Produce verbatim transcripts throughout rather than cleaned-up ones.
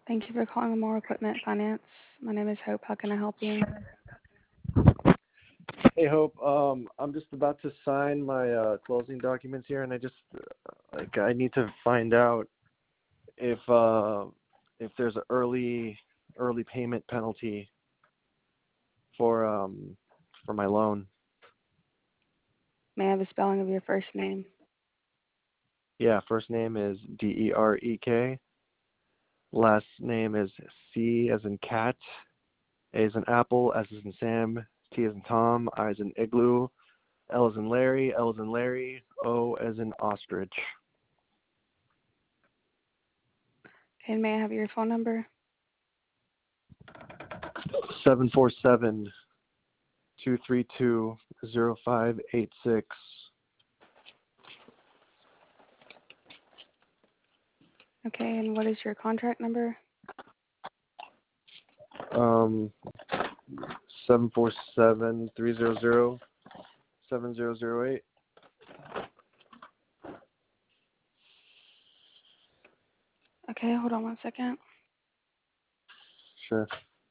Thank you for calling More Equipment Finance. My name is Hope. How can I help you? Hey Hope, um, I'm just about to sign my uh, closing documents here, and I just uh, like I need to find out if uh, if there's an early early payment penalty for um for my loan. May I have the spelling of your first name? Yeah, first name is D E R E K. Last name is C as in cat, A as in apple, S as in Sam, T as in Tom, I as in igloo, L as in Larry, L as in Larry, O as in ostrich. Okay, and may I have your phone number? Seven four seven two three two zero five eight six. Okay, and what is your contract number? Um, seven four seven three zero zero seven zero zero eight. Okay, hold on one second. Sure.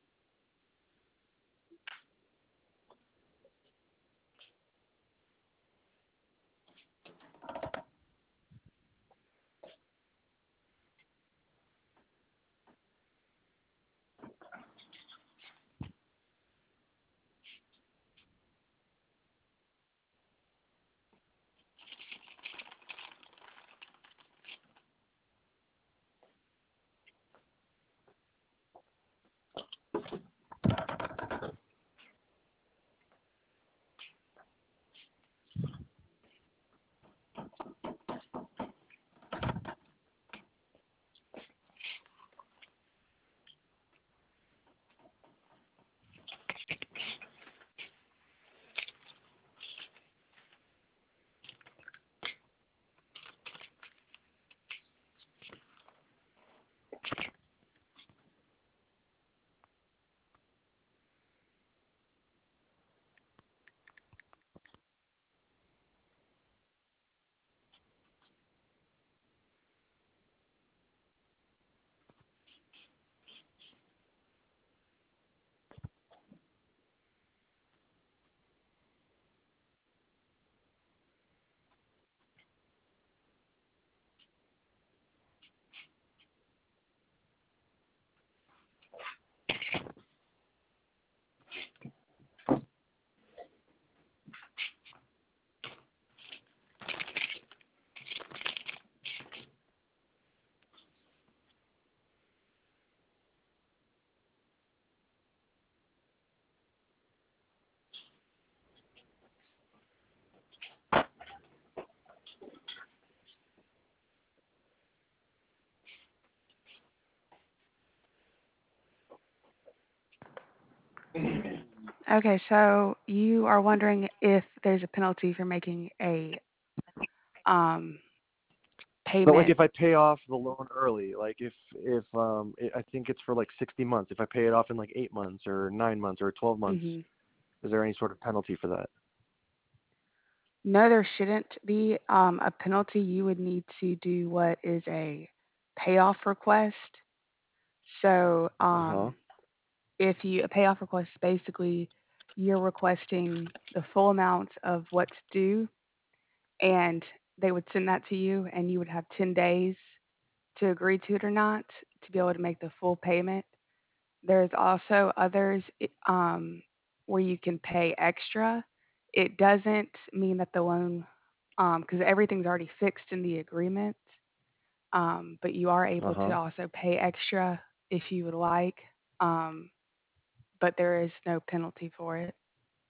Okay, so you are wondering if there's a penalty for making a um, But like payment. if I pay off the loan early, like if if um it, I think it's for like sixty months. If I pay it off in like eight months or nine months or twelve months, hmm is there any sort of penalty for that? No, there shouldn't be um, a penalty. You would need to do what is a payoff request. So, Uh huh. um, if you a payoff request, basically you're requesting the full amount of what's due, and they would send that to you, and you would have ten days to agree to it or not to be able to make the full payment. There's also others um, where you can pay extra. It doesn't mean that the loan, because everything's already fixed in the agreement, um, but you are Uh able to huh. also pay extra if you would like, um, but there is no penalty for it.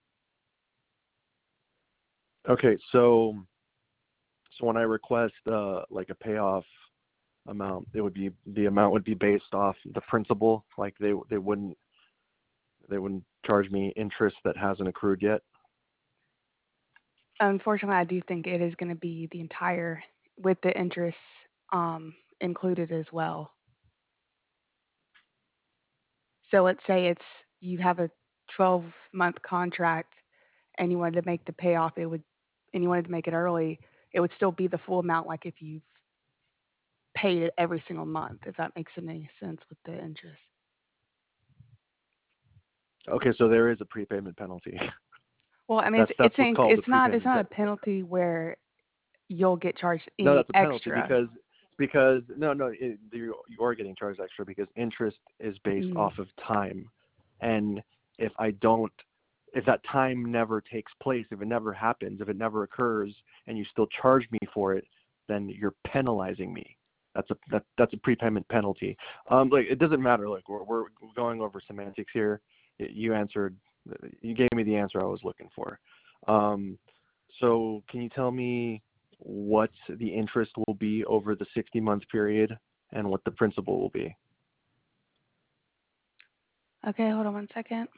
Okay, so so when I request uh like a payoff amount, it would be the amount would be based off the principal. Like they they wouldn't they wouldn't charge me interest that hasn't accrued yet. Unfortunately, I do think it is going to be the entire with the interest um, included as well. So let's say it's you have a twelve month contract and you wanted to make the payoff, it would, and you wanted to make it early, it would still be the full amount like if you paid it every single month, if that makes any sense with the interest. Okay, so there is a prepayment penalty. Well, I mean, That's it's that's it's what's inc- called a it's not it's prepayment not a penalty. penalty where you'll get charged No, any that's a penalty extra. because because no no it, you you are getting charged extra because interest is based Mm. off of time, and if I don't, if that time never takes place, if it never happens, if it never occurs, and you still charge me for it, then you're penalizing me. That's a that, that's a prepayment penalty. Um, like it doesn't matter. Like we're we're going over semantics here. You answered, you gave me the answer I was looking for. Um, so can you tell me what the interest will be over the sixty month period and what the principal will be? Okay, hold on one second.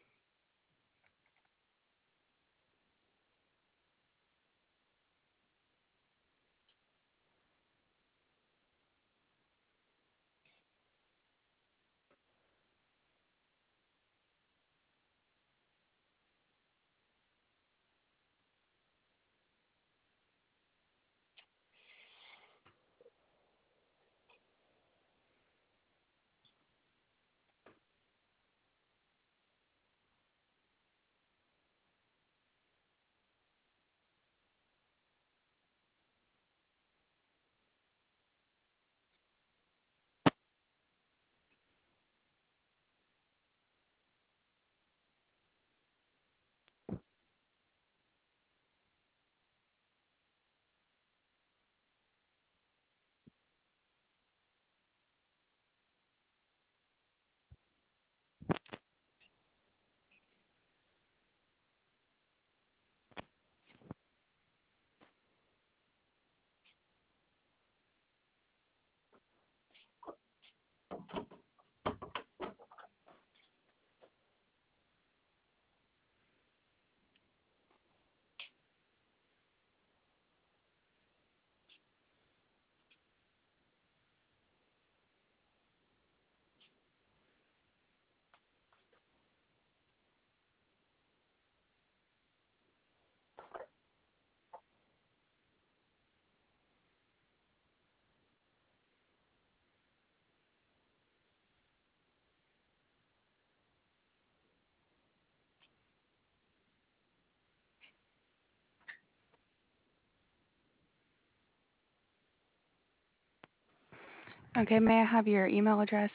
Okay, may I have your email address?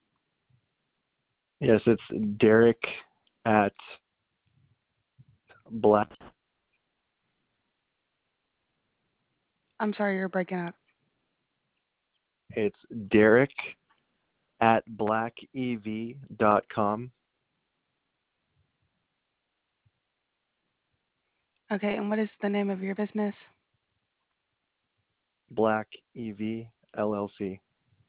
Yes, it's Derek at Black. I'm sorry, you're breaking up. It's Derek at blackev dot com. Okay, and what is the name of your business? Black E V L L C.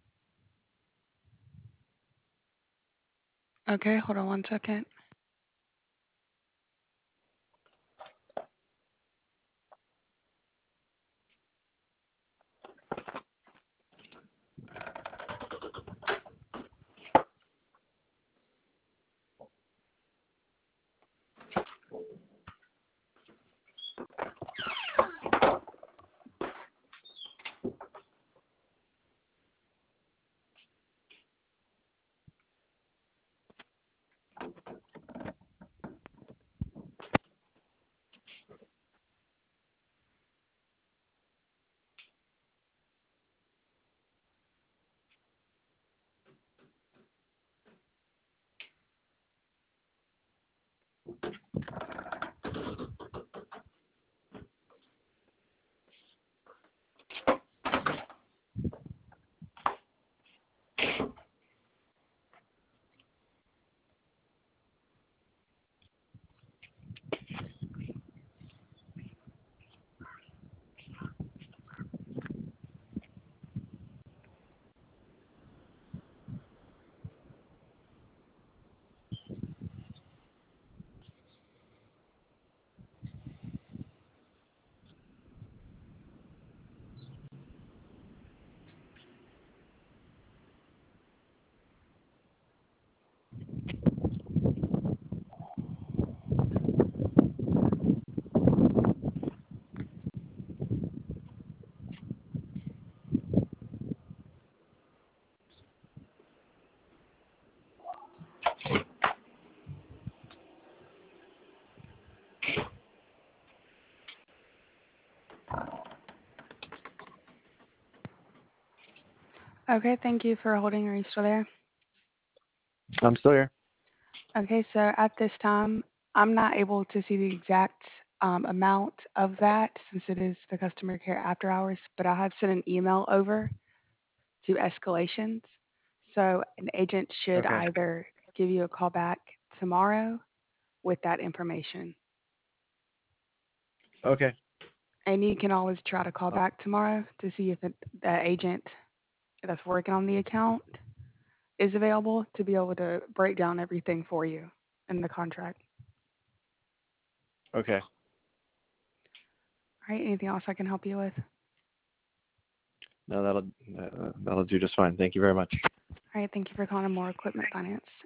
Okay, hold on one second. Okay, thank you for holding. Are you still there? I'm still here. Okay, so at this time, I'm not able to see the exact um, amount of that since it is the customer care after hours, but I have sent an email over to escalations. So an agent should Okay. either give you a call back tomorrow with that information. Okay. And you can always try to call Uh, back tomorrow to see if the, the agent that's working on the account is available to be able to break down everything for you in the contract. okay. All right, anything else I can help you with? No, that'll uh, that'll do just fine. Thank you very much. All right, thank you for calling More Equipment Finance.